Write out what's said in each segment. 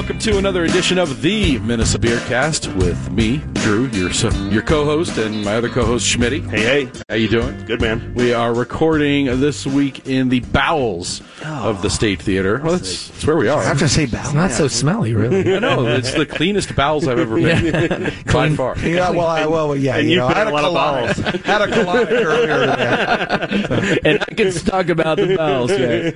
welcome to another edition of the Minnesota Beercast with me, Drew, your co-host, and my other co-host, Schmitty. Hey. How you doing? Good, man. We are recording this week in the bowels of the State Theater. Well, that's where we are. I have to say bowels. It's not so smelly, really. I know. It's the cleanest bowels I've ever been. By far. Yeah, yeah. And you you've know, been I had a lot of bowels. Had a colonic earlier today. And I can talk about the bowels,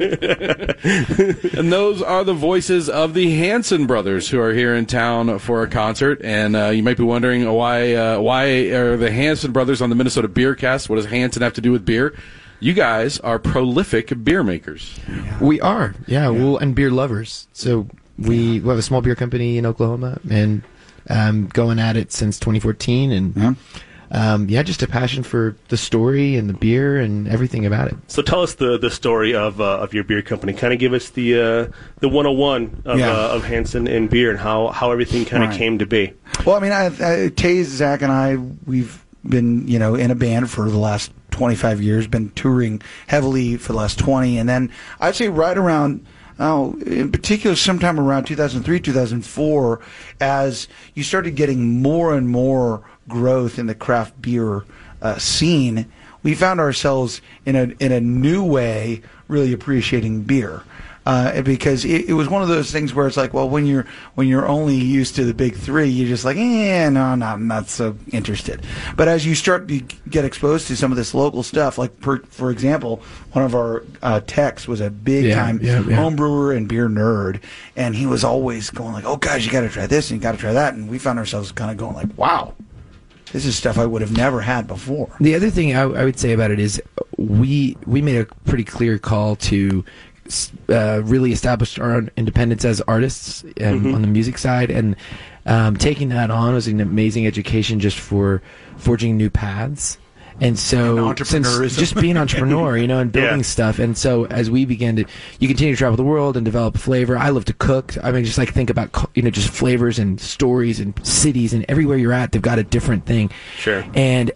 guys. And those are the voices of the Hanson brothers who are here in town for a concert. And you might be wondering why are the Hanson brothers on the Minnesota Beercast? What does Hanson have to do with beer? You guys are prolific beer makers. We are, yeah. And beer lovers. So we have a small beer company in Oklahoma, and going at it since 2014, and just a passion for the story and the beer and everything about it. So tell us the story of your beer company. Kind of give us the 101 of Hanson and beer and how everything kind of came to be. Well, I mean, Taze, Zach, and I, we've been in a band for the last 25 years, been touring heavily for the last 20, and then I'd say right around. In particular, sometime around 2003, 2004, as you started getting more and more growth in the craft beer scene, we found ourselves in a new way really appreciating beer. Because it was one of those things where it's like, well, when you're only used to the big three, you're just like, no, I'm not so interested. But as you start to get exposed to some of this local stuff, like for example, one of our techs was a big time home brewer and beer nerd, and he was always going like, oh guys, you got to try this and you got to try that, and we found ourselves kind of going like, wow, this is stuff I would have never had before. The other thing I would say about it is we made a pretty clear call to really established our own independence as artists on the music side, and taking that on was an amazing education just for forging new paths. And so, since just being an entrepreneur, and building stuff. And so, as we began you continue to travel the world and develop flavor. I love to cook. I mean, just like think about, just flavors and stories and cities, and everywhere you're at, they've got a different thing. Sure. And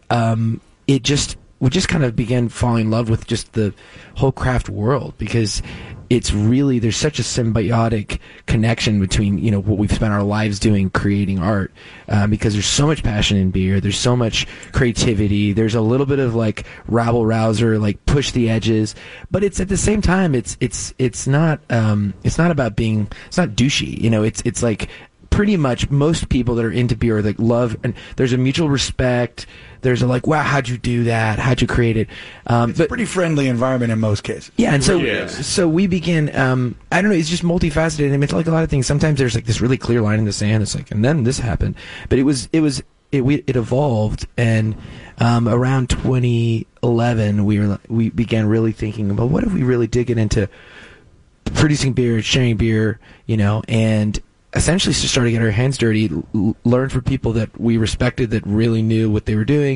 we just kind of began falling in love with just the whole craft world, because it's really, there's such a symbiotic connection between, what we've spent our lives doing, creating art, because there's so much passion in beer, there's so much creativity, there's a little bit of like rabble-rouser, like push the edges, but it's at the same time, it's not about being, it's not douchey, it's like, pretty much most people that are into beer like love, and there's a mutual respect. There's a like, wow, how'd you do that? How'd you create it? It's a pretty friendly environment in most cases. Yeah, and so we began. I don't know. It's just multifaceted. I mean, it's like a lot of things. Sometimes there's like this really clear line in the sand. It's like, and then this happened. But it evolved, and around 2011, we began really thinking about what if we really did get into producing beer, sharing beer, and essentially just started to get our hands dirty, learn from people that we respected that really knew what they were doing.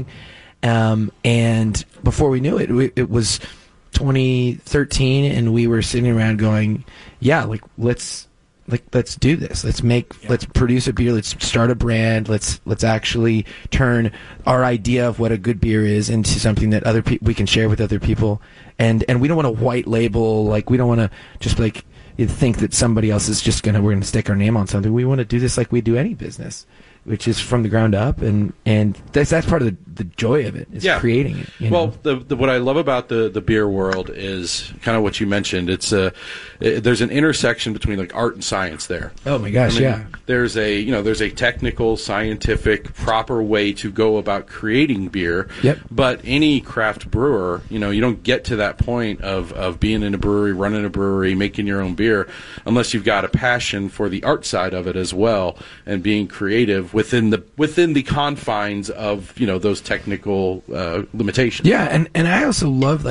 And before we knew it, it was 2013, and we were sitting around going, let's do this. Let's produce a beer. Let's start a brand. Let's actually turn our idea of what a good beer is into something that we can share with other people. And we don't want to white label, like we don't want to just like, you think that somebody else is just we're gonna stick our name on something. We want to do this like we do any business, which is from the ground up, and that's part of the joy of it, is creating it. Well, what I love about the beer world is kind of what you mentioned. It's there's an intersection between like art and science there. Oh my gosh, There's a technical, scientific, proper way to go about creating beer. Yep. But any craft brewer, you don't get to that point of being in a brewery, running a brewery, making your own beer, unless you've got a passion for the art side of it as well, and being creative within the confines of those technical limitations. Yeah, and I also love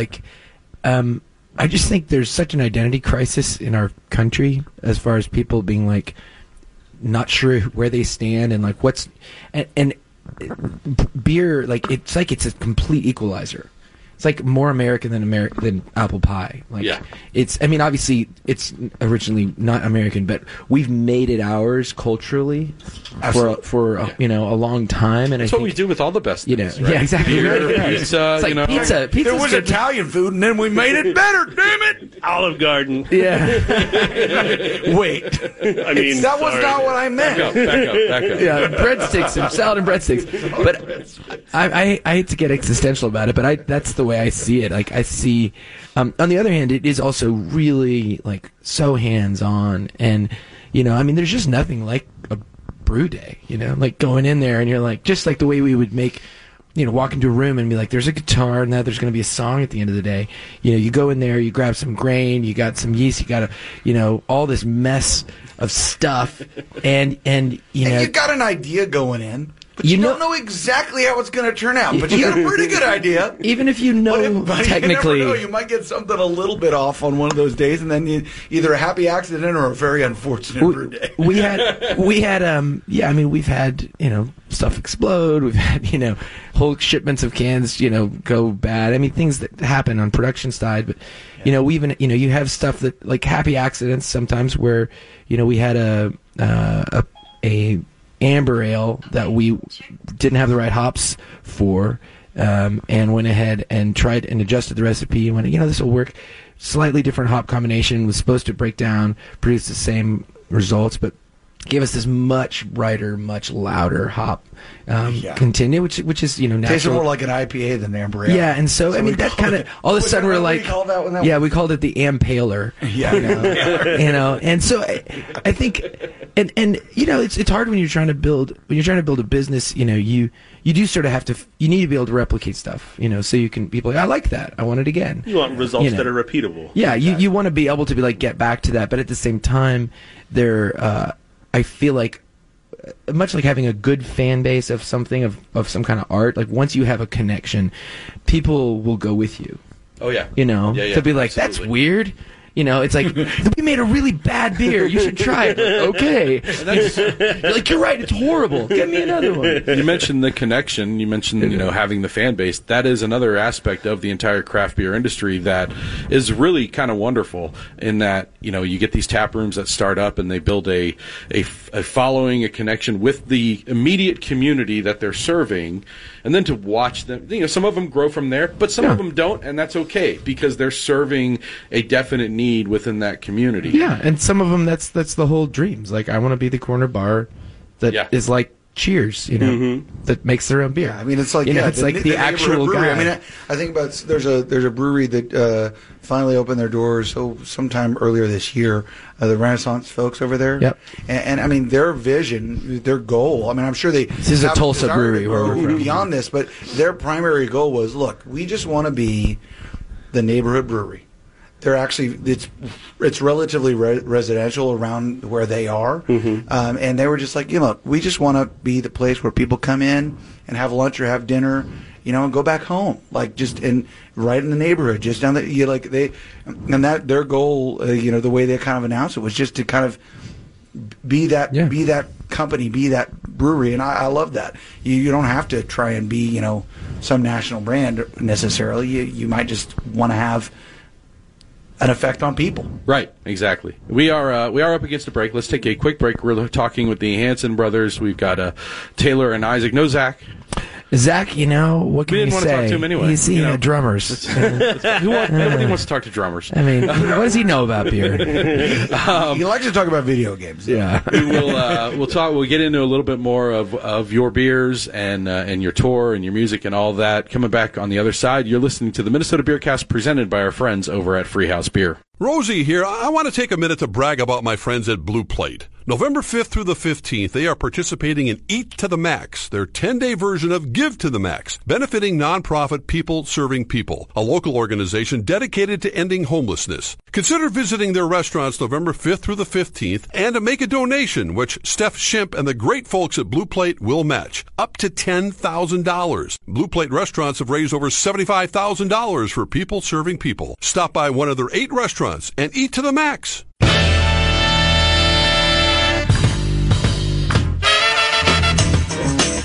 I just think there's such an identity crisis in our country as far as people being like not sure where they stand and like what's and beer, like it's a complete equalizer. it's like more American than apple pie. Like it's, I mean, obviously it's originally not American, but we've made it ours culturally for a long time. And that's what we do with all the best things, right? Yeah, exactly. Right. Pizza, it's like pizza. There was Italian food, and then we made it better. Damn it! Olive Garden. Yeah. Wait. I mean, that was not what I meant. Back up. Yeah, breadsticks and salad and breadsticks. But I hate to get existential about it, but that's the way I see it. Like I see, on the other hand, it is also really like so hands-on, and I mean, there's just nothing like a brew day. Like going in there and you're like, just like the way we would make. Walk into a room and be like, there's a guitar and there's going to be a song at the end of the day. You go in there, you grab some grain, you got some yeast, you got all this mess of stuff, and you got an idea going in, but you don't know exactly how it's going to turn out. But you got a pretty good idea. Even if technically, you never know. You might get something a little bit off on one of those days, and then either a happy accident or a very unfortunate brew day. We've had stuff explode. We've had whole shipments of cans go bad. I mean, things that happen on production side, but we even you have stuff that like happy accidents sometimes where we had a amber ale that we didn't have the right hops for, and went ahead and tried and adjusted the recipe and went, this will work. Slightly different hop combination, was supposed to break down, produce the same results, but gave us this much brighter, much louder hop continue, which is natural. Tastes more like an IPA than amber ale. Yeah, and so I mean that kind of all of a sudden we're like, we called it the Ampaler. Yeah, and so I think, and it's hard when you're trying to build a business. You do sort of have to. You need to be able to replicate stuff. So you can people. I like that. I want it again. You want results that are repeatable. Yeah, you want to be able to be like get back to that, but at the same time, I feel like, much like having a good fan base of something, of some kind of art, like once you have a connection, people will go with you. Oh, yeah. They'll be like, that's weird. It's like, we made a really bad beer. You should try it. Okay. You're like, you're right. It's horrible. Get me another one. You mentioned the connection. You mentioned, having the fan base. That is another aspect of the entire craft beer industry that is really kind of wonderful in that, you get these tap rooms that start up and they build a following, a connection with the immediate community that they're serving. And then to watch them, some of them grow from there, but some of them don't, and that's okay because they're serving a definite need within that community. Yeah, and some of them, that's the whole dreams. Like, I want to be the corner bar that is like Cheers, that makes their own beer. Yeah, I mean, it's like it's like the actual guy. I mean, I think about there's a brewery that finally opened their doors sometime earlier this year. The Renaissance folks over there. Yep. And I mean, their vision, their goal. I mean, I'm sure this is a Tulsa brewery where we're from. Beyond this, but their primary goal was, look, we just want to be the neighborhood brewery. They're actually it's relatively residential around where they are, and they were just like, we just want to be the place where people come in and have lunch or have dinner, and go back home, like just right in the neighborhood, just down the that their goal, the way they kind of announced it was just to kind of be that company, be that brewery, and I love that. You don't have to try and be some national brand necessarily. You might just want to have an effect on people. Right, exactly. We are up against a break. Let's take a quick break. We're talking with the Hanson brothers. We've got Taylor and Isaac. No, Zach. Zach, what can you say? We didn't want to talk to him anyway. He's drummers. Nobody wants to talk to drummers. I mean, what does he know about beer? He likes to talk about video games. Yeah. We'll talk. We'll get into a little bit more of your beers and your tour and your music and all that. Coming back on the other side, you're listening to the Minnesota Beercast presented by our friends over at Free House Beer. Rosie here. I want to take a minute to brag about my friends at Blue Plate. November 5th through the 15th, they are participating in Eat to the Max, their 10-day version of Give to the Max, benefiting nonprofit People Serving People, a local organization dedicated to ending homelessness. Consider visiting their restaurants November 5th through the 15th and to make a donation, which Steph Shimp and the great folks at Blue Plate will match, up to $10,000. Blue Plate restaurants have raised over $75,000 for People Serving People. Stop by one of their 8 restaurants and eat to the max.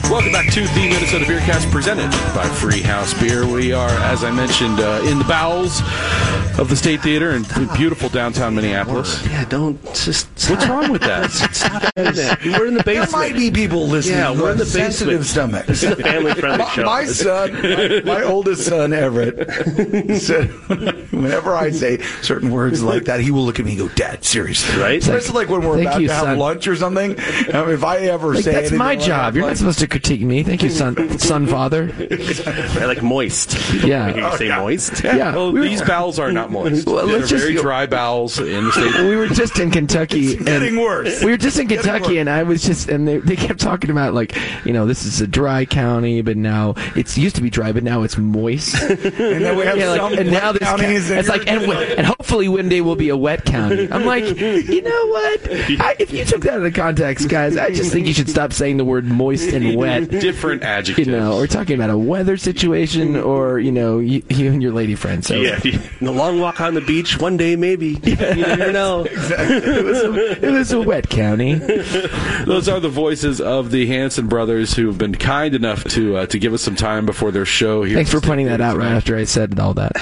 Welcome back to the Minnesota Beercast, presented by Free House Beer. We are, as I mentioned, in the bowels of the State Theater in beautiful downtown Minneapolis. Yeah, don't just... What's wrong with that? We're in the basement. There might be people listening who we're in the have sensitive basement. stomachs. This is a family-friendly show. My son, my oldest son, Everett, said whenever I say certain words like that, he will look at me and go, Dad, seriously. Right? Especially like when we're Thank about you, to have son. lunch or something. If I ever say That's anything my like job. that, You're not supposed to critique me. Thank you, son, father. I like moist. Yeah. I hear you say moist. Yeah. Well, these bowels are not moist. Well, They're let's just very go- dry bowels in the State. We were just in Kentucky. getting worse. We were just in Getting Kentucky, worse. and I was just, and they kept talking about, like, this is a dry county, but now it's used to be dry, but now it's moist. And then we have some and now this counties. it's like, and hopefully one day we'll be a wet county. I'm like, you know what? If you took that out of context, guys, I just think you should stop saying the word moist and wet. Different adjectives. We're talking about a weather situation, or you and your lady friend. So Yeah, the long walk on the beach, one day maybe. You never know. it was a wet county. Those are the voices of the Hanson brothers who have been kind enough to give us some time before their show here. Thanks for pointing that out right after I said all that.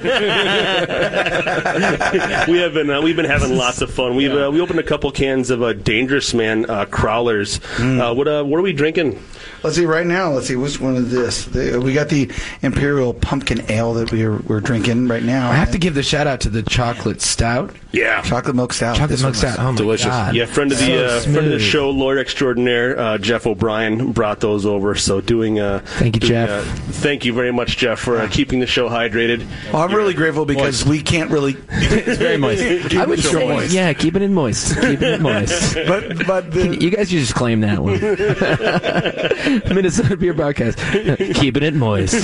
We've been having lots of fun. We opened a couple cans of Dangerous Man Crowlers. What are we drinking? Let's see, right now, which one is this? We got the Imperial Pumpkin Ale that we're drinking right now. I have to give the shout out to the chocolate stout. Yeah. Chocolate milk stout. Chocolate milk stout. Oh my delicious. God. Yeah, friend of the smooth. show, Lord Extraordinaire, Jeff O'Brien, brought those over. So Thank you, Jeff. Thank you very much, Jeff, for keeping the show hydrated. Well, I'm really grateful because we can't really. It's very moist. I would say, moist. yeah, keeping it moist. Keeping it moist. But You guys should just claim that one. Minnesota Beer Podcast. Keeping it moist.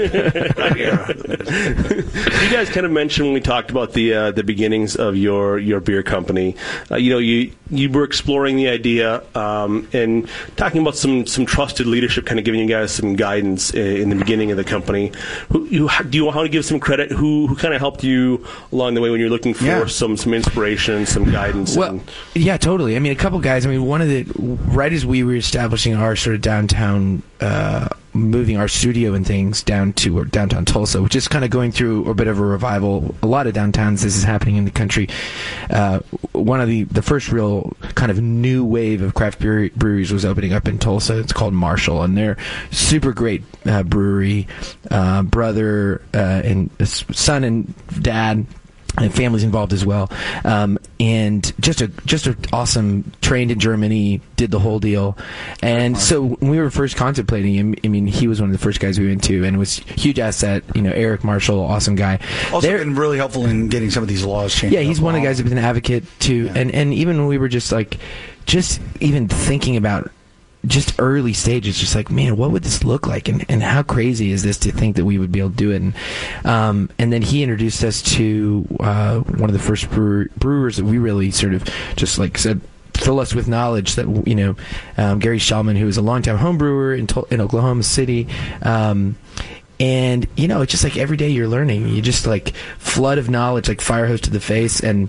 You guys kind of mentioned when we talked about the beginnings of your beer company. You were exploring the idea and talking about some trusted leadership, kind of giving you guys some guidance in the beginning of the company. Do you want to give some credit? Who kind of helped you along the way when you're looking for some inspiration, some guidance? Well, yeah, totally. I mean, a couple guys. I mean, right as we were establishing our sort of downtown, moving our studio and things down to downtown Tulsa, which is kind of going through a bit of a revival. A lot of downtowns, this is happening in the country. One of the first real kind of new wave of craft breweries was opening up in Tulsa. It's called Marshall, and they're super great brewery. Brother and son and dad. And families involved as well, and just a awesome. Trained in Germany, did the whole deal, and so when we were first contemplating him, I mean, he was one of the first guys we went to, and it was a huge asset. Eric Marshall, awesome guy. Also been really helpful in getting some of these laws changed. Yeah, he's one of the guys who's been an advocate too, and even when we were just even thinking about. Just early stages, just like, man, what would this look like, and how crazy is this to think that we would be able to do it? And then he introduced us to one of the first brewers that we really sort of just like said, fill us with knowledge that Gary Shellman, who is a longtime home brewer in Oklahoma City. And it's just like every day you're learning. You just like flood of knowledge, like fire hose to the face, and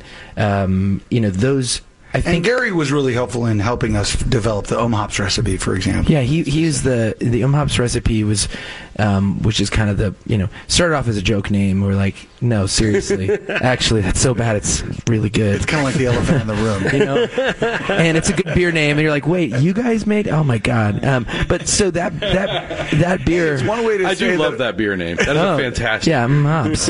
those. And Gary was really helpful in helping us develop the Hops recipe, for example. Yeah, he used the Hops recipe was, which is kind of started off as a joke name. We're like, no, seriously, actually, that's so bad, it's really good. It's kind of like the elephant in the room, And it's a good beer name, and you're like, wait, you guys made? Oh my God! But so that beer. It's one way to I say do love that beer name. That is a fantastic. Yeah, Hops.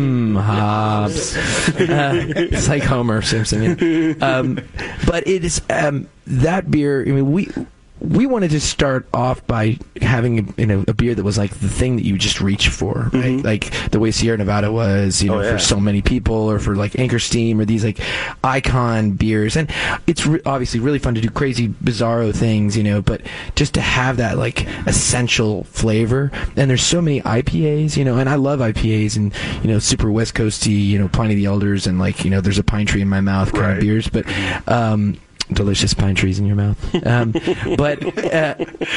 Hops. It's like Homer Simpson. But it is that beer. I mean, we wanted to start off by having a beer that was like the thing that you just reach for, right? Mm-hmm. Like the way Sierra Nevada was, for so many people, or for like Anchor Steam, or these like icon beers. And it's obviously really fun to do crazy, bizarro things, but just to have that like essential flavor. And there's so many IPAs, and I love IPAs and, super West Coasty, Pliny the Elders, and like, there's a pine tree in my mouth kind of beers. But, delicious pine trees in your mouth. But yeah,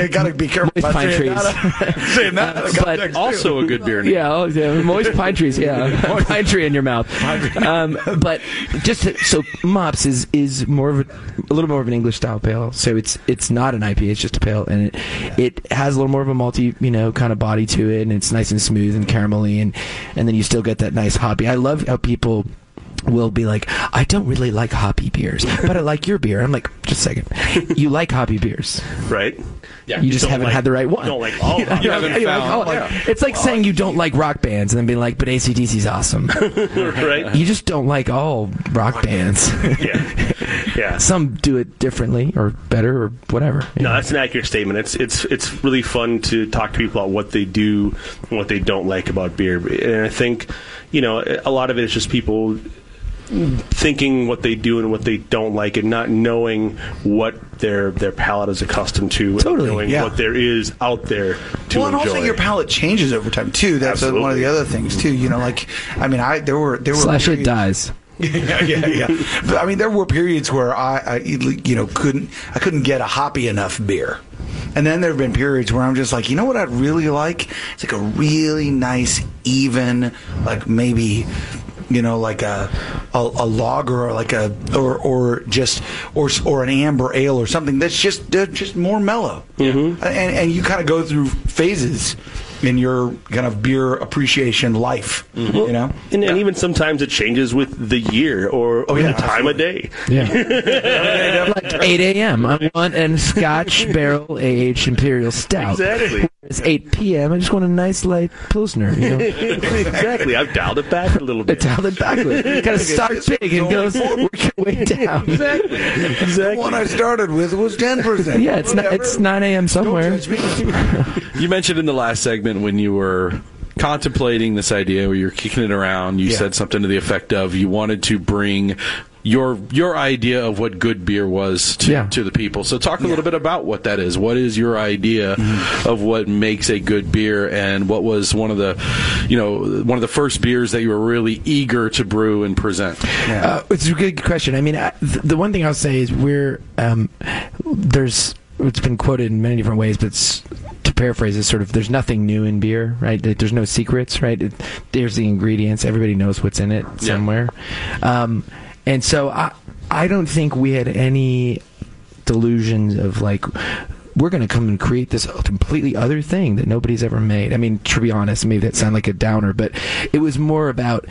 you got to be careful Moist about pine saying trees. that. Saying that in the But context, too. Also a good beer name. Yeah, moist pine trees. Yeah, pine tree in your mouth. But so Mops is more of a little more of an English style pale. So it's not an IPA. It's just a pale, and it has a little more of a malty, kind of body to it, and it's nice and smooth and caramelly, and then you still get that nice hoppy. I love how people will be like, I don't really like hoppy beers, but I like your beer. I'm like, just a second. You like hoppy beers. Right? Yeah. You just haven't had the right one. You don't like all of You haven't found. It's like saying you don't like rock bands and then being like, but AC/DC's awesome. Right? You just don't like all rock bands. Yeah. Some do it differently or better or whatever. No, that's an accurate statement. It's really fun to talk to people about what they do and what they don't like about beer. And I think, a lot of it is just people thinking what they do and what they don't like, and not knowing what their palate is accustomed to, Totally, and knowing yeah. what there is out there to Well, and enjoy. also your palate changes over time too. That's one of Absolutely. the other things too. There were Slash it periods- dies. yeah. But there were periods where I couldn't get a hoppy enough beer. And then there have been periods where I'm just like, what I'd really like? It's like a really nice, even, like maybe, like a lager or like or an amber ale or something that's just more mellow. Mm-hmm. And you kind of go through phases in your kind of beer appreciation life, And even sometimes it changes with the year or the time of day. Yeah. Like 8 a.m. I want a Scotch barrel aged Imperial Stout. Exactly. It's 8 p.m. I just want a nice light Pilsner. Exactly. I've dialed it back a little bit. It's dialed it backward. Got to start big and goes work your way down. Exactly. The one I started with was 10%. Yeah, it's 9 a.m. somewhere. You mentioned in the last segment when you were contemplating this idea where you're kicking it around, you said something to the effect of you wanted to bring your idea of what good beer was to the people. So talk a little bit about what that is. What is your idea of what makes a good beer, and what was one of the first beers that you were really eager to brew and present? It's a good question. The one thing I'll say is it's been quoted in many different ways, but to paraphrase it, sort of, there's nothing new in beer, right? There's no secrets, right? There's the ingredients. Everybody knows what's in it somewhere. And so I don't think we had any delusions of like, we're going to come and create this completely other thing that nobody's ever made. To be honest, maybe that sounds like a downer, but it was more about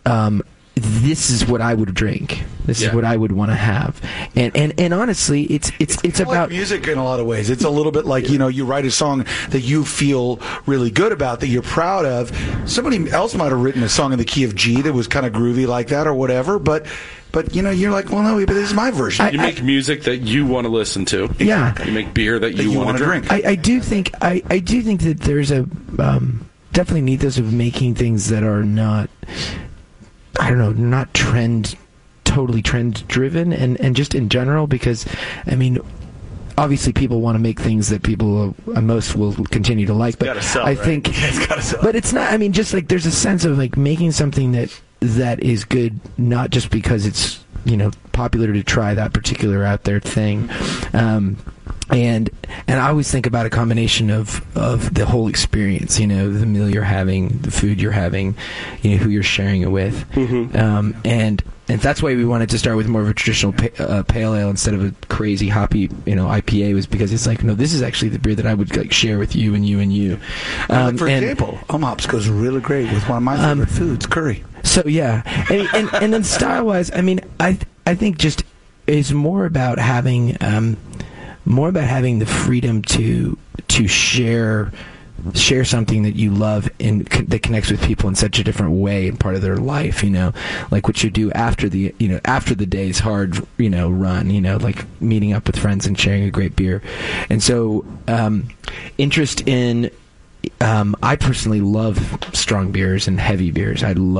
this is what I would drink. This is what I would want to have. And honestly, it's about like music in a lot of ways. It's a little bit like, you write a song that you feel really good about, that you're proud of. Somebody else might have written a song in the key of G that was kind of groovy like that or whatever, but you're like, well, no, but this is my version. You make music that you want to listen to. Yeah. You make beer that you want to drink. I do think that there's a definitely an ethos of making things that are not, not totally trend driven, and just in general, because obviously people want to make things that people most will continue to like, but gotta sell, I right? think It's gotta sell. but it's not, just like there's a sense of like making something that is good, not just because it's popular to try that particular out there thing. And I always think about a combination of the whole experience, the meal you're having, the food you're having, who you're sharing it with. And that's why we wanted to start with more of a traditional pale ale instead of a crazy hoppy, IPA, was because it's like, no, this is actually the beer that I would like share with you and you and you. For example, Hops goes really great with one of my favorite foods, curry. So yeah, and then style wise, I think just it's more about having the freedom to share something that you love and that connects with people in such a different way and part of their life, like what you do after the day's hard, run, like meeting up with friends and sharing a great beer. And so, interest in, I personally love strong beers and heavy beers. I love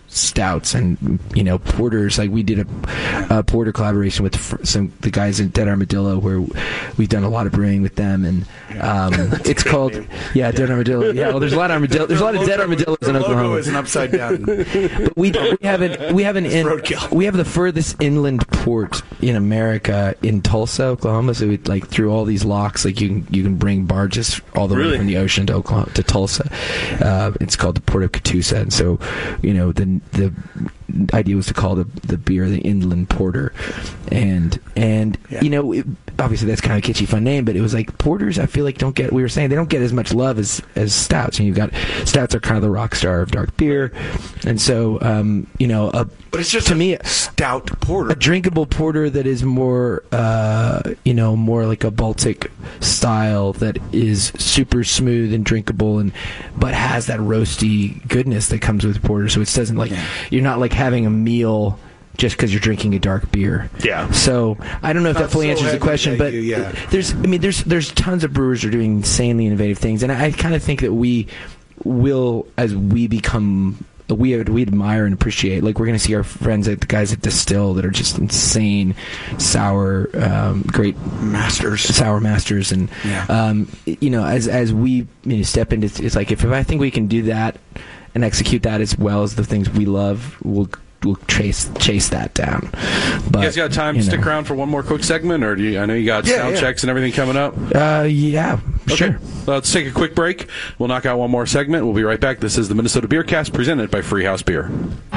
stouts and porters. Like we did a porter collaboration with the guys at Dead Armadillo, where we've done a lot of brewing with them, and it's called Dead Armadillo. Yeah, well, there's a lot of armadillo. There's a lot of dead armadillos in Oklahoma. Logo is an upside down. But we have the furthest inland port in America in Tulsa, Oklahoma. So we through all these locks, you can bring barges all the way from the ocean to Oklahoma to Tulsa. It's called the Port of Catoosa, and so the idea was to call the beer the Inland Porter, and obviously that's kind of a kitschy fun name, but it was like porters. I feel like they don't get as much love as stouts. And you've got stouts are kind of the rock star of dark beer, and so but it's just to me stout porter, a drinkable porter that is more more like a Baltic style that is super smooth and drinkable, but has that roasty goodness that comes with porter. So it doesn't you're not having a meal just because you're drinking a dark beer. Yeah. So I don't know if that fully answers the question, but there's tons of brewers who are doing insanely innovative things, and I kind of think that we will, as we become. We admire and appreciate. We're going to see our friends, the guys at Distill, that are just insane sour, great masters, sour masters, and as we step into, it's like if I think we can do that and execute that as well as the things we love, we'll chase that down. But, you guys got time to stick around for one more quick segment, or I know you got sound checks and everything coming up? Sure. Let's take a quick break. We'll knock out one more segment. We'll be right back. This is the Minnesota Beer Cast presented by Free House Beer.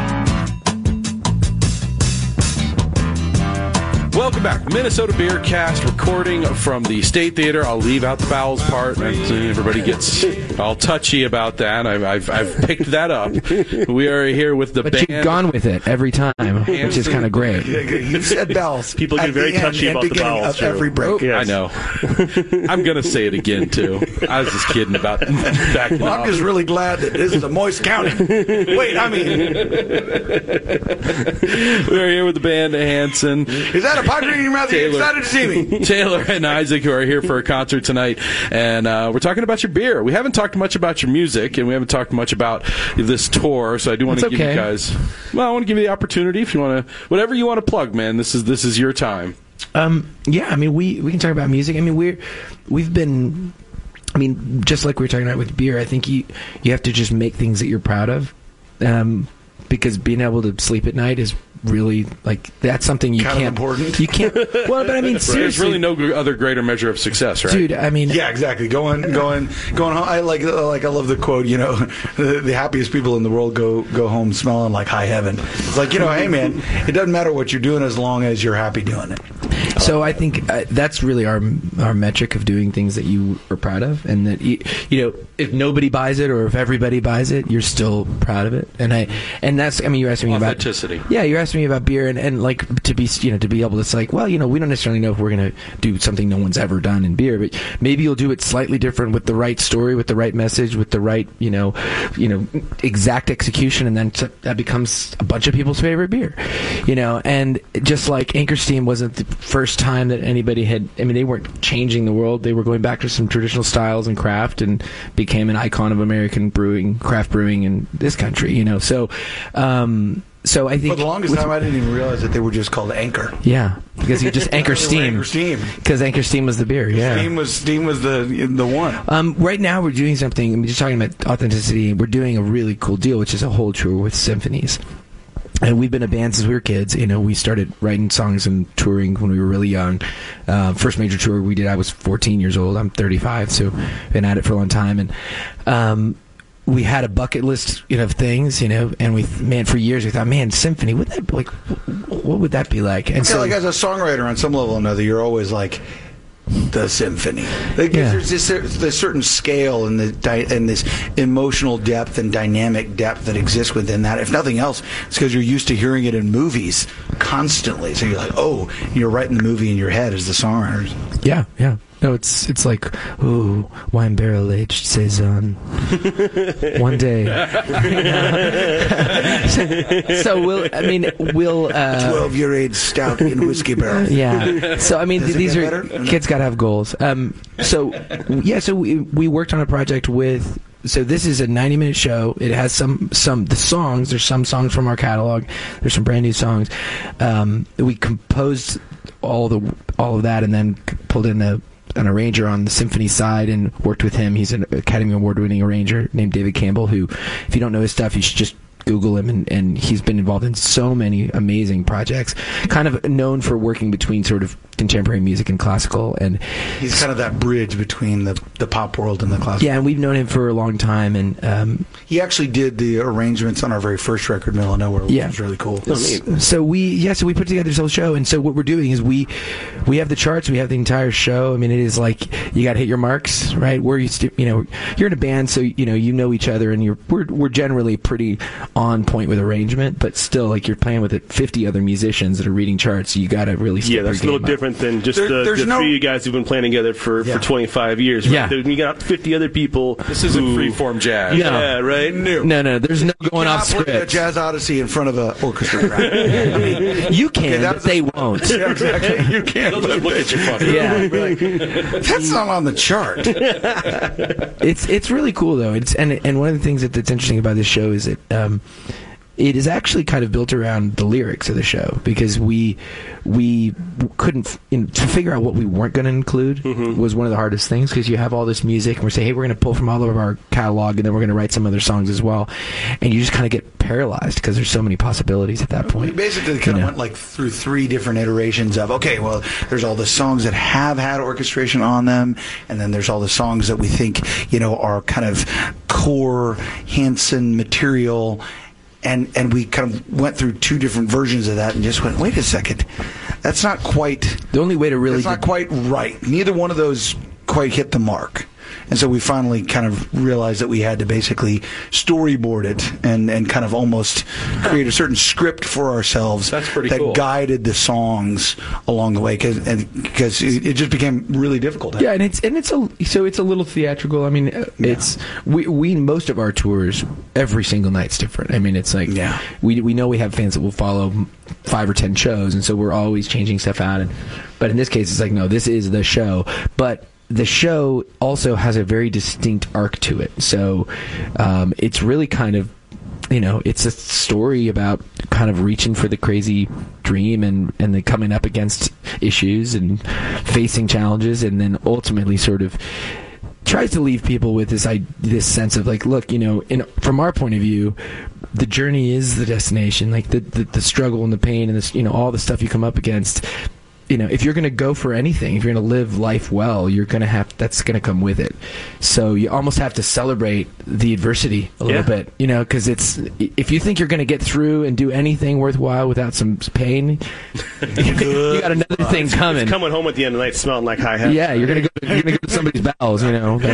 Welcome back. Minnesota Beer Cast, recording from the State Theater. I'll leave out the bowels part. Everybody gets all touchy about that. I've picked that up. We are here with the band. But you've gone with it every time, which is kind of great. You said bowels. People get very touchy about the bowels. Of every break. I know. I'm going to say it again, too. I was just kidding about backing off. I'm just really glad that this is a moist county. Wait, we're here with the band Hanson. Is that a Padre in your mouth? You're excited to see me. Taylor and Isaac, who are here for a concert tonight, and we're talking about your beer. We haven't talked much about your music, and we haven't talked much about this tour. So I do want to give you guys. Well, I want to give you the opportunity if you want to, whatever you want to plug, man. This is your time. We can talk about music. We've been. Just like we were talking about with beer, I think you have to just make things that you're proud of, because being able to sleep at night is really that's something you can't. Important. You can't. Well, but seriously, there's really no other greater measure of success, right? Dude, yeah, exactly. Going home. I love the quote. The happiest people in the world go home smelling like high heaven. It's hey man, it doesn't matter what you're doing as long as you're happy doing it. So I think that's really our metric of doing things that you are proud of, and that if nobody buys it or if everybody buys it, you're still proud of it. And that's you're asking me about authenticity. Yeah, you're asking me about beer, and to be able to we don't necessarily know if we're going to do something no one's ever done in beer, but maybe you'll do it slightly different with the right story, with the right message, with the right exact execution, and then that becomes a bunch of people's favorite beer. And just like Anchor Steam wasn't the first time that anybody had. They weren't changing the world; they were going back to some traditional styles and craft, and became an icon of American brewing, craft brewing in this country. So I think for the longest time I didn't even realize that they were just called Anchor. Yeah, because you just Anchor Steam. Anchor Steam. Because Anchor Steam was the beer. Yeah, Steam was the one. Right now we're doing something. Just talking about authenticity. We're doing a really cool deal, which is a whole tour with symphonies. And we've been a band since we were kids. We started writing songs and touring when we were really young. First major tour we did, I was 14 years old. I'm 35, so been at it for a long time. And we had a bucket list, of things, and for years we thought, symphony, what would that be like? And so, as a songwriter, on some level or another, you're always like the symphony. There's this certain scale and this emotional depth and dynamic depth that exists within that. If nothing else, it's because you're used to hearing it in movies constantly. So you're like, you're writing the movie in your head as the songwriters. Yeah. No, it's like, ooh, wine barrel aged saison. One day. So we'll 12-year aged stout in whiskey barrel. Yeah. So these are kids got to have goals. So we worked on a project with so this is a 90-minute show. It has some the songs. There's some songs from our catalog. There's some brand new songs. We composed all of that, and then pulled in an arranger on the symphony side and worked with him. He's an Academy Award-winning arranger named David Campbell, who, if you don't know his stuff, you should just Google him, and he's been involved in so many amazing projects, kind of known for working between sort of contemporary music and classical, and he's kind of that bridge between the pop world and the classical. Yeah, and we've known him for a long time, and he actually did the arrangements on our very first record, Middle of Nowhere, which was really cool. So we put together this whole show, and so what we're doing is we have the charts, we have the entire show. I mean, it is like you got to hit your marks, right? We're used to, you're in a band, so you know each other, and we're generally pretty on point with arrangement, but still, like, you're playing with 50 other musicians that are reading charts, so you got to really step that's a little different than just the three of you guys who've been playing together for 25 years. Right? Yeah. You got 50 other people. This isn't free-form jazz. Yeah, right? No, there's no going off script. Play a Jazz Odyssey in front of an orchestra. I mean, you can, but they won't. Yeah, exactly. You can't. They'll just look at you funny. Yeah. That's not on the chart. It's really cool, though. And one of the things that's interesting about this show is that it is actually kind of built around the lyrics of the show, because we couldn't to figure out what we weren't going to include was one of the hardest things, because you have all this music and we're saying, hey, we're going to pull from all of our catalog, and then we're going to write some other songs as well, and you just kind of get paralyzed because there's so many possibilities at that point. We basically kind of went through 3 different iterations of, okay, well, there's all the songs that have had orchestration on them, and then there's all the songs that we think are kind of core Hanson material. And we kind of went through 2 different versions of that and just went, wait a second, that's not quite... The only way to really... It's not quite right. Neither one of those quite hit the mark. And so we finally kind of realized that we had to basically storyboard it and kind of almost create a certain script for ourselves that cool. guided the songs along the way, because it just became really difficult. Yeah, and it's a little theatrical. I mean, it's we most of our tours, every single night's different. I mean, it's like we know we have fans that will follow 5 or 10 shows, and so we're always changing stuff out. But in this case, it's like, no, this is the show, but the show also has a very distinct arc to it. So it's really kind of, it's a story about kind of reaching for the crazy dream and then coming up against issues and facing challenges, and then ultimately sort of tries to leave people with this sense of like, look, from our point of view, the journey is the destination. Like the struggle and the pain and this, all the stuff you come up against. If you're going to go for anything, if you're going to live life well, that's going to come with it. So you almost have to celebrate the adversity a little bit, because if you think you're going to get through and do anything worthwhile without some pain, you got another thing coming. It's coming home at the end of the night smelling like high hat. Yeah, you're going to go to somebody's bowels,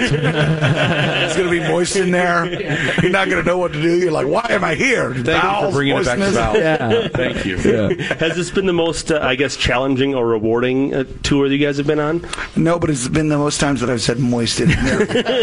It's going to be moist in there. You're not going to know what to do. You're like, why am I here? Thank you for bringing it back to bowels. Yeah. Thank you. Yeah. Has this been the most, challenging or rewarding tour that you guys have been on? No, but it's been the most times that I've said moist in there.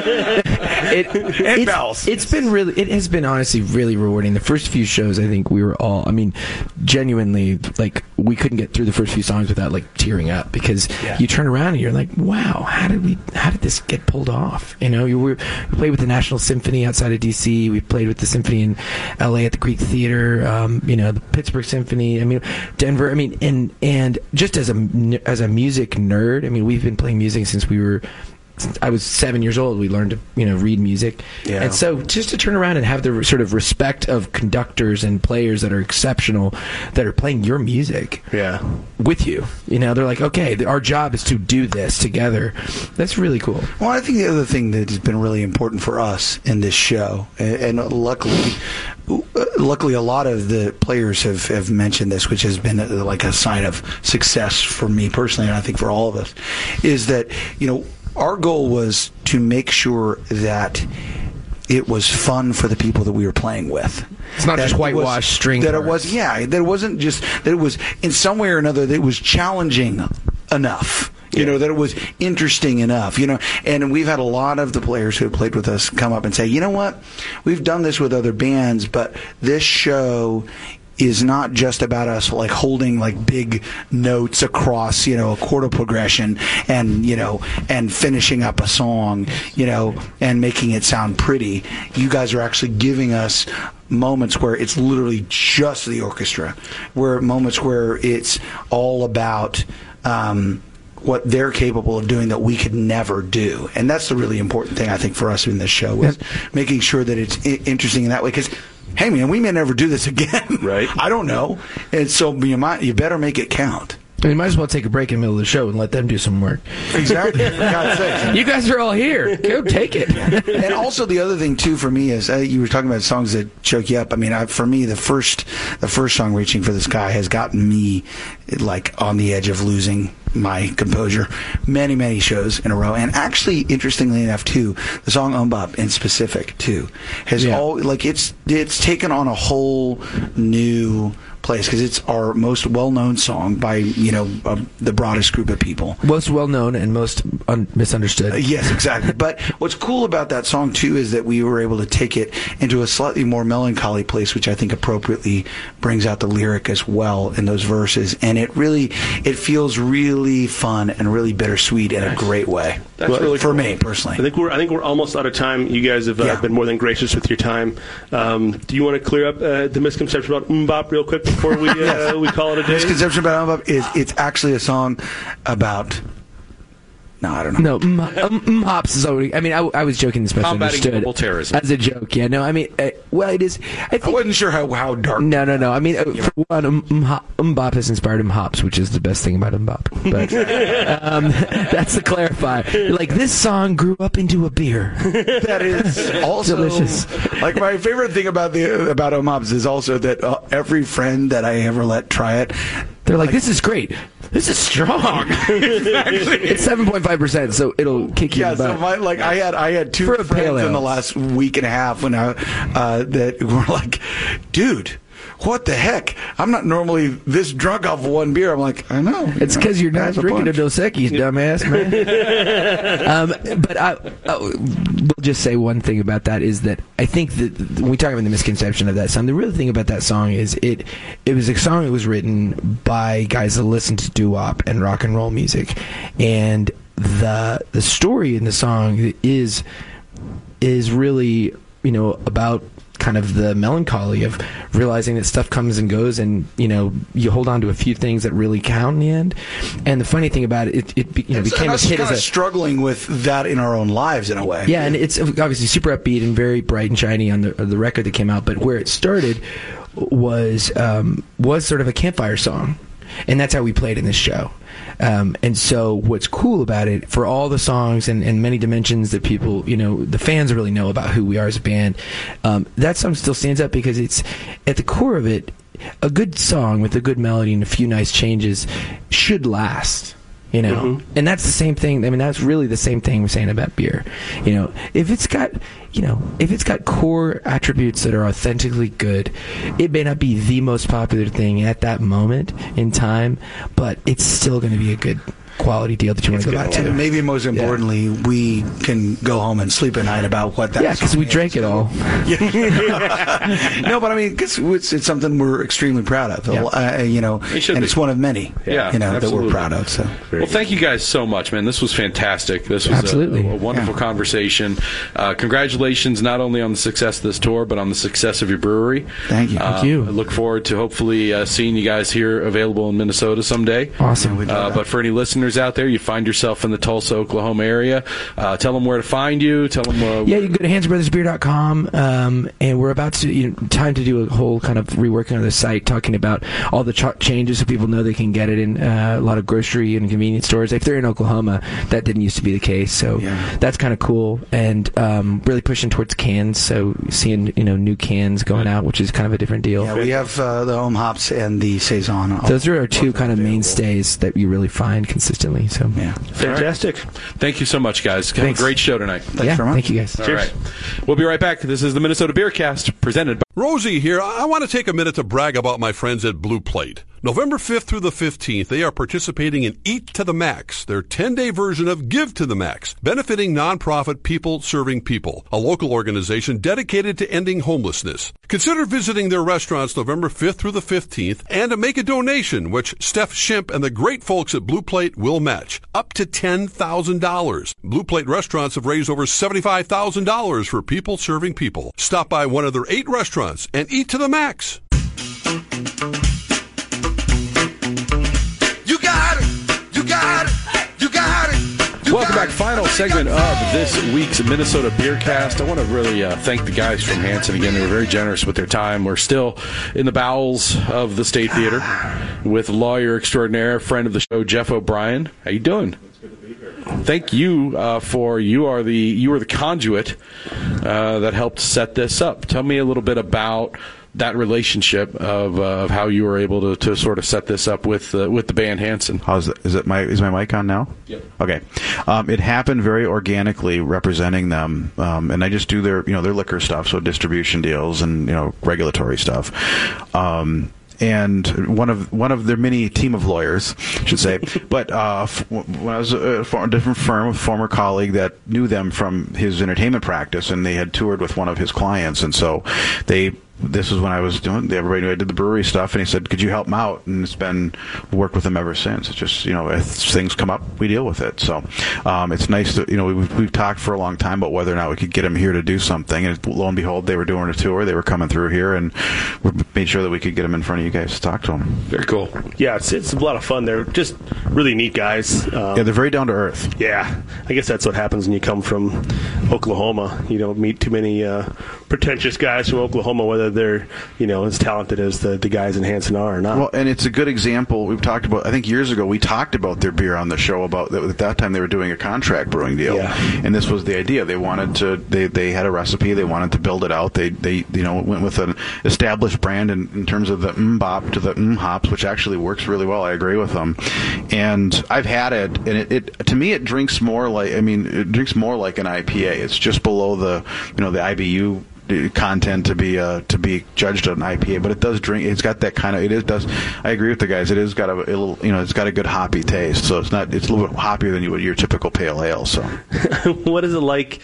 And bells. It has been honestly really rewarding. The first few shows, I think we were all, genuinely, like, we couldn't get through the first few songs without like tearing up, because you turn around and you're like, wow, how did this get pulled off? We played with the National Symphony outside of DC. We played with the Symphony in LA at the Greek Theater, the Pittsburgh Symphony, Denver, and just as a music nerd, we've been playing music since I was 7 years old. We learned to, read music. Yeah. And so just to turn around and have the sort of respect of conductors and players that are exceptional, that are playing your music with you. They're like, okay, our job is to do this together. That's really cool. Well, I think the other thing that has been really important for us in this show, and luckily a lot of the players have mentioned this, which has been like a sign of success for me personally, and I think for all of us, is that, our goal was to make sure that it was fun for the people that we were playing with. It's not just whitewashed string parts. That it wasn't just that it was in some way or another that it was challenging enough. That it was interesting enough, and we've had a lot of the players who have played with us come up and say, you know what, we've done this with other bands, but this show is not just about us like holding like big notes across, a chord progression and finishing up a song, and making it sound pretty. You guys are actually giving us moments where it's literally just the orchestra, moments where it's all about what they're capable of doing that we could never do. And that's the really important thing, I think, for us in this show, is making sure that it's interesting in that way. Because, hey, man, we may never do this again. Right. I don't know. And so you better make it count. You might as well take a break in the middle of the show and let them do some work. Exactly. For God's sake. You guys are all here. Go take it. And also the other thing too for me is you were talking about songs that choke you up. I mean, for me, the first song, "Reaching for the Sky," has gotten me like on the edge of losing my composure many shows in a row. And actually, interestingly enough too, the song "Umbop" in specific too has it's taken on a whole new place, because it's our most well-known song by the broadest group of people. Most well-known and most misunderstood. Yes, exactly. But what's cool about that song too is that we were able to take it into a slightly more melancholy place, which I think appropriately brings out the lyric as well in those verses, and it feels really fun and really bittersweet in a great way. That's really for cool. me personally. I think we're almost out of time. You guys have been more than gracious with your time. Do you want to clear up the misconception about Umbop real quick before we call it a day? Misconception about Umbop is it's actually a song about... No, I don't know. No, hops is already... I mean, I was joking, especially combating understood global terrorism. as a joke. Yeah, no, I mean, well, it is... I wasn't sure how dark... No. I mean, for one, Mbop has inspired hops, which is the best thing about Mbop. But that's to clarify. Like, this song grew up into a beer. That is also... delicious. Like, my favorite thing about hops is also that every friend that I ever let try it... They're like, this is great. This is strong. It's 7.5%, so it'll kick you in the butt. So I had two friends in the last week and a half when that were like, dude, what the heck? I'm not normally this drunk off of one beer. I'm like, I know. It's because you're not drinking a Dos Equis, dumbass, man. But we'll just say one thing about that is that I think that when we talk about the misconception of that song, the real thing about that song is it was a song that was written by guys that listen to doo-wop and rock and roll music, and the story in the song is really about kind of the melancholy of realizing that stuff comes and goes, and you hold on to a few things that really count in the end. And the funny thing about it became a hit as a struggling with that in our own lives in a way. Yeah, and it's obviously super upbeat and very bright and shiny on the record that came out. But where it started was sort of a campfire song, and that's how we played in this show. And so what's cool about it, for all the songs and many dimensions that people, the fans really know about who we are as a band, that song still stands up because it's, at the core of it, a good song with a good melody and a few nice changes should last. And that's the same thing. I mean, that's really the same thing we're saying about beer. If it's got core attributes that are authentically good, it may not be the most popular thing at that moment in time, but it's still going to be a good quality deal that you want to go back to. And maybe most importantly, we can go home and sleep at night about what that is. Yeah, because we drank it all. No, but I mean, cause it's something we're extremely proud of. Yeah. And it's one of many that we're proud of. So. Well, thank you guys so much, man. This was fantastic. This was a wonderful conversation. Congratulations not only on the success of this tour, but on the success of your brewery. Thank you. Thank you. I look forward to hopefully seeing you guys here available in Minnesota someday. Awesome. But for any listeners out there, you find yourself in the Tulsa, Oklahoma area, tell them where to find you. Tell them you can go to handsbrothersbeer.com, and we're about to time to do a whole kind of reworking of the site, talking about all the changes so people know they can get it in a lot of grocery and convenience stores. If they're in Oklahoma, that didn't used to be the case, so that's kind of cool. And really pushing towards cans, so seeing new cans going out, which is kind of a different deal. Yeah, we have the Home Hops and the Saison. Those are our two kind of mainstays that you really find consistently. So fantastic. Thank you so much, guys. Have a great show tonight. Thanks very much. Thank you, guys. All right. We'll be right back. This is the Minnesota Beer Cast, presented by Rosie here. I want to take a minute to brag about my friends at Blue Plate. November 5th through the 15th, they are participating in Eat to the Max, their 10-day version of Give to the Max, benefiting nonprofit People Serving People, a local organization dedicated to ending homelessness. Consider visiting their restaurants November 5th through the 15th and to make a donation, which Steph Shimp and the great folks at Blue Plate will match, up to $10,000. Blue Plate restaurants have raised over $75,000 for People Serving People. Stop by one of their 8 restaurants and eat to the max. You got it. You got it. You got it. Welcome back. Final segment of this week's Minnesota Beercast. I want to really thank the guys from Hanson again. They were very generous with their time. We're still in the bowels of the State Theater with lawyer extraordinaire, friend of the show, Jeff O'Brien. How you doing? Thank you for you were the conduit that helped set this up. Tell me a little bit about that relationship of how you were able to sort of set this up with the band Hanson. Is my mic on now? Yep. Okay. It happened very organically, representing them, and I just do their liquor stuff, so distribution deals and regulatory stuff. And one of their mini team of lawyers, I should say. But when I was a different firm, a former colleague that knew them from his entertainment practice, and they had toured with one of his clients, and so this was when I was doing. Everybody knew I did the brewery stuff, and he said, "Could you help him out?" And it's been worked with him ever since. It's just if things come up, we deal with it. So it's nice that we've talked for a long time about whether or not we could get him here to do something. And lo and behold, they were doing a tour. They were coming through here, and we made sure that we could get him in front of you guys to talk to him. Very cool. Yeah, it's a lot of fun. They're just really neat guys. Yeah, they're very down to earth. Yeah, I guess that's what happens when you come from Oklahoma. You don't meet too many pretentious guys from Oklahoma, whether they're as talented as the guys in Hanson are or not. Well, and it's a good example. We've talked about, I think years ago we talked about their beer on the show, about that at that time they were doing a contract brewing deal. Yeah. And this was the idea. They wanted to they had a recipe, they wanted to build it out. They went with an established brand in terms of the bop to the hops, which actually works really well. I agree with them. And I've had it, and it to me it drinks more like an IPA. It's just below the the IBU content to be judged on an IPA, but it does drink. It's got that kind of. I agree with the guys. It has got a little. It's got a good hoppy taste. So it's a little bit hoppier than your typical pale ale. So, what is it like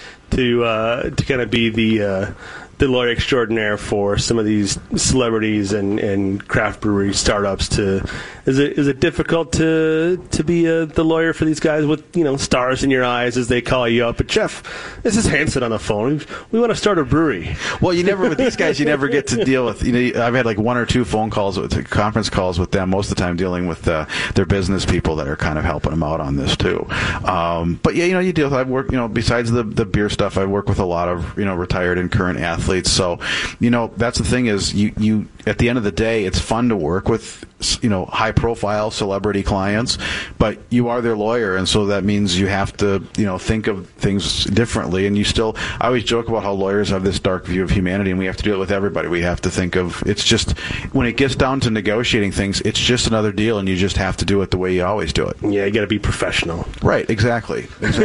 to kind of be the lawyer extraordinaire for some of these celebrities and craft brewery startups? Is it difficult to be the lawyer for these guys with stars in your eyes as they call you up? But Jeff, this is Hanson on the phone. We want to start a brewery. Well, with these guys you never get to deal with. I've had like 1 or 2 phone calls, conference calls with them. Most of the time dealing with their business people that are kind of helping them out on this too. But yeah, you deal with. I've worked besides the beer stuff, I work with a lot of retired and current athletes. So that's the thing is you at the end of the day, it's fun to work with high profile celebrity clients, but you are their lawyer, and so that means you have to think of things differently. And I always joke about how lawyers have this dark view of humanity, and we have to do it with everybody. We have to think of, it's just when it gets down to negotiating things, it's just another deal, and you just have to do it the way you always do it. Yeah, you got to be professional. Right, exactly.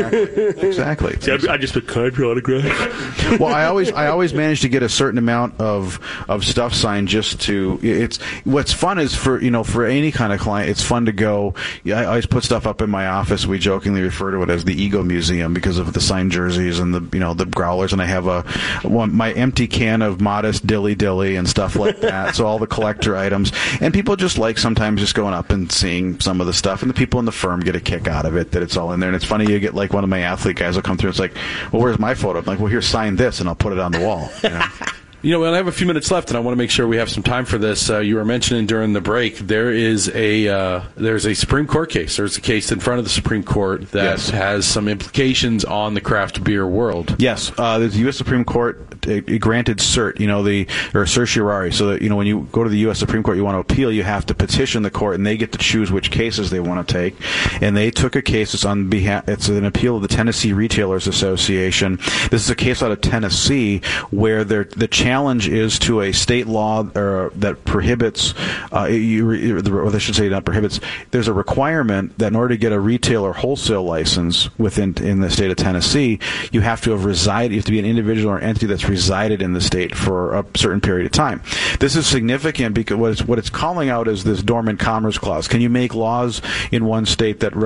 See, I just put card autograph. Well, I always manage to get a certain amount of stuff signed just to. It's what's fun is for any kind of client, it's fun to go. I always put stuff up in my office. We jokingly refer to it as the Ego Museum because of the signed jerseys and the growlers, and I have my empty can of Modest Dilly Dilly and stuff like that. So all the collector items, and people just like sometimes just going up and seeing some of the stuff, and the people in the firm get a kick out of it that it's all in there. And it's funny, you get like one of my athlete guys will come through. It's like, well, where's my photo? I'm like, well, here, sign this, and I'll put it on the wall. We only have a few minutes left, and I want to make sure we have some time for this. You were mentioning during the break there's a Supreme Court case. There's a case in front of the Supreme Court that has some implications on the craft beer world. Yes, the U.S. Supreme Court granted cert, or certiorari, so that when you go to the U.S. Supreme Court, you want to appeal, you have to petition the court, and they get to choose which cases they want to take. And they took a case. It's an appeal of the Tennessee Retailers Association. This is a case out of Tennessee where the challenge is to a state law that prohibits, or I should say not prohibits, there's a requirement that in order to get a retail or wholesale license in the state of Tennessee, you have to be an individual or entity that's resided in the state for a certain period of time. This is significant because what it's calling out is this dormant commerce clause. Can you make laws in one state that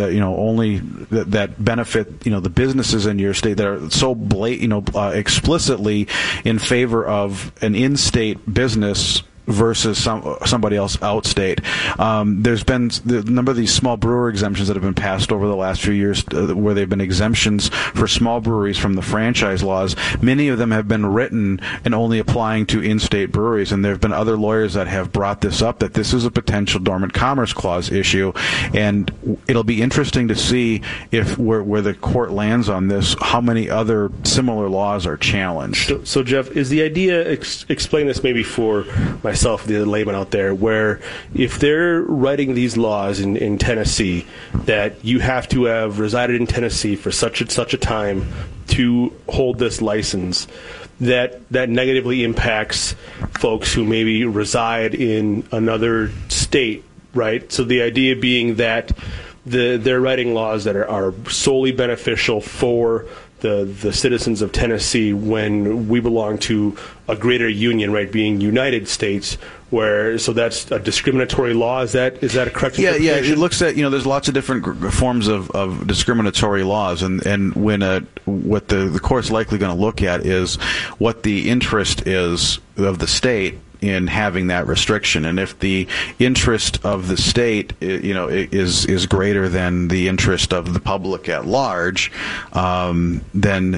benefit the businesses in your state that are so explicitly in favor of an in-state business versus somebody else outstate? There's been a number of these small brewer exemptions that have been passed over the last few years where they've been exemptions for small breweries from the franchise laws. Many of them have been written and only applying to in-state breweries, and there have been other lawyers that have brought this up, that this is a potential dormant commerce clause issue, and it'll be interesting to see if where the court lands on this, how many other similar laws are challenged. So Jeff, is the idea, explain this maybe for myself, the layman out there, where if they're writing these laws in Tennessee that you have to have resided in Tennessee for such a time to hold this license, that negatively impacts folks who maybe reside in another state, right? So the idea being that they're writing laws that are solely beneficial for the citizens of Tennessee when we belong to a greater union, right, being United States, so that's a discriminatory law. Is that a correct interpretation? Yeah. It looks at, there's lots of different forms of discriminatory laws, and what the court's likely going to look at is what the interest is of the state in having that restriction, and if the interest of the state, is greater than the interest of the public at large, then.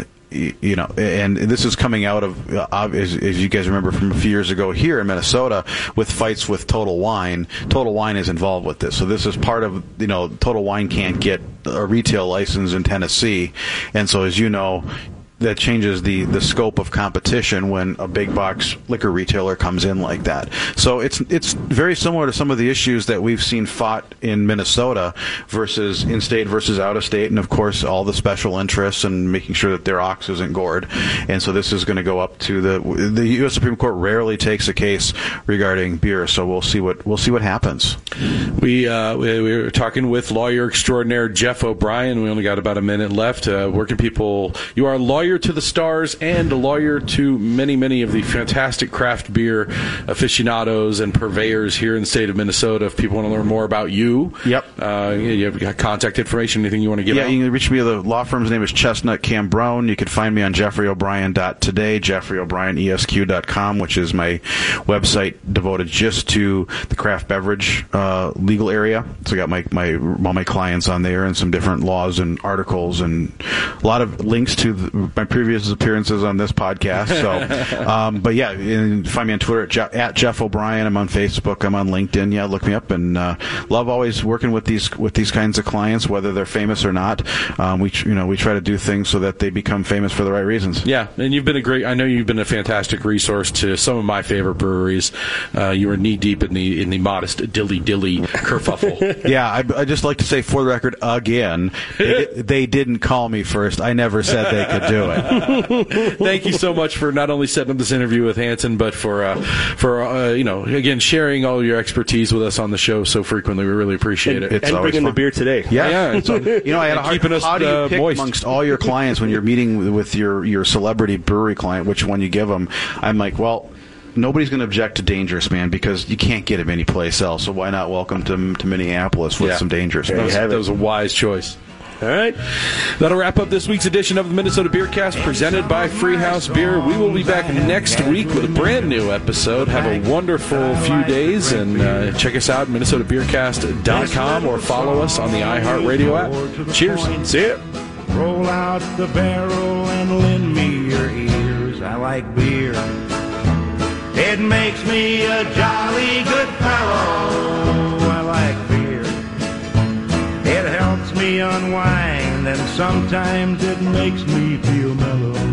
And this is coming out of, as you guys remember from a few years ago here in Minnesota, with fights with Total Wine. Total Wine is involved with this. So this is part of, Total Wine can't get a retail license in Tennessee. And so, as you know, that changes the scope of competition when a big box liquor retailer comes in like that. So it's very similar to some of the issues that we've seen fought in Minnesota versus in-state versus out-of-state, and of course all the special interests and making sure that their ox isn't gored. And so this is going to go up to the U.S. Supreme Court rarely takes a case regarding beer, so we'll see what happens. We were talking with lawyer extraordinaire Jeff O'Brien. We only got about a minute left. Where can people? You are a lawyer to the stars and a lawyer to many of the fantastic craft beer aficionados and purveyors here in the state of Minnesota. If people want to learn more about you, yep. You have contact information, anything you want to give out? Yeah, you can reach me. The law firm's name is Chestnut Cam Brown. You can find me on JeffreyO'Brien.today, JeffreyO'BrienesQ.com, which is my website devoted just to the craft beverage legal area. So I got all my clients on there and some different laws and articles and a lot of links to my previous appearances on this podcast. So, but yeah, find me on Twitter at Jeff O'Brien. I'm on Facebook. I'm on LinkedIn. Yeah, look me up. And love always working with these kinds of clients, whether they're famous or not. We try to do things so that they become famous for the right reasons. Yeah, and I know you've been a fantastic resource to some of my favorite breweries. You were knee deep in the modest Dilly kerfuffle. Yeah, I just like to say for the record again, they didn't call me first. I never said they could do it. Thank you so much for not only setting up this interview with Hanson, but for again sharing all your expertise with us on the show so frequently. We really appreciate it. And bringing the beer today. Yeah. So, I had a hard time. How do you pick moist amongst all your clients when you're meeting with your celebrity brewery client, which one you give them? I'm like, well, nobody's going to object to Dangerous, man, because you can't get him anyplace else. So why not welcome to Minneapolis with some Dangerous? That was a wise choice. All right. That'll wrap up this week's edition of the Minnesota Beercast presented by Freehouse Beer. We will be back next week with a brand new episode. Have a wonderful few days, and check us out at MinnesotaBeercast.com or follow us on the iHeartRadio app. Cheers. See ya. Roll out the barrel and lend me your ears. I like beer. It makes me a jolly good fellow. I like beer. It helps me unwind, and sometimes it makes me feel mellow.